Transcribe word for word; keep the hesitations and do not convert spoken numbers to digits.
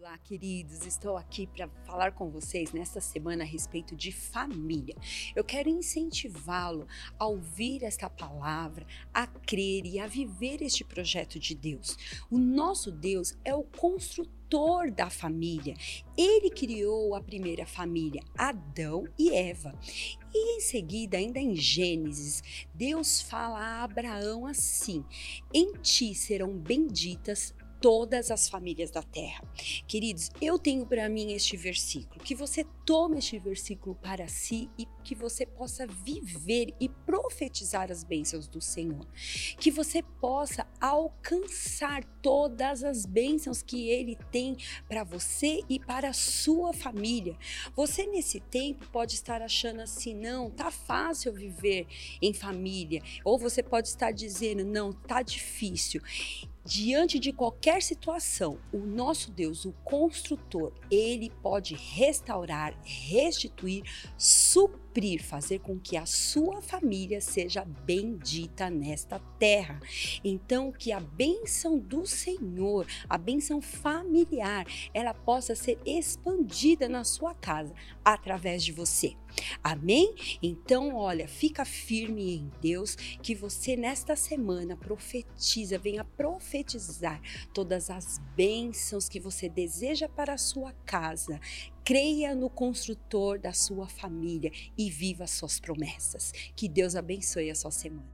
Olá, queridos, estou aqui para falar com vocês nesta semana a respeito de família. Eu quero incentivá-lo a ouvir esta palavra, a crer e a viver este projeto de Deus. O nosso Deus é o construtor da família. Ele criou a primeira família, Adão e Eva. E em seguida, ainda em Gênesis, Deus fala a Abraão assim: em ti serão benditas todas as famílias da terra. Queridos, eu tenho para mim este versículo, que você tome este versículo para si e que você possa viver e profetizar as bênçãos do Senhor. Que você possa alcançar todas as bênçãos que Ele tem para você e para a sua família. Você nesse tempo pode estar achando assim, não, tá fácil viver em família. Ou você pode estar dizendo, não, tá difícil. Diante de qualquer situação, o nosso Deus, o construtor, ele pode restaurar, restituir, suprir, fazer com que a sua família seja bendita nesta terra. Então, que a bênção do Senhor, a bênção familiar, ela possa ser expandida na sua casa através de você. Amém? Então, olha, fica firme em Deus, que você nesta semana profetiza, venha profetizar todas as bênçãos que você deseja para a sua casa. Creia no construtor da sua família e viva as suas promessas. Que Deus abençoe a sua semana.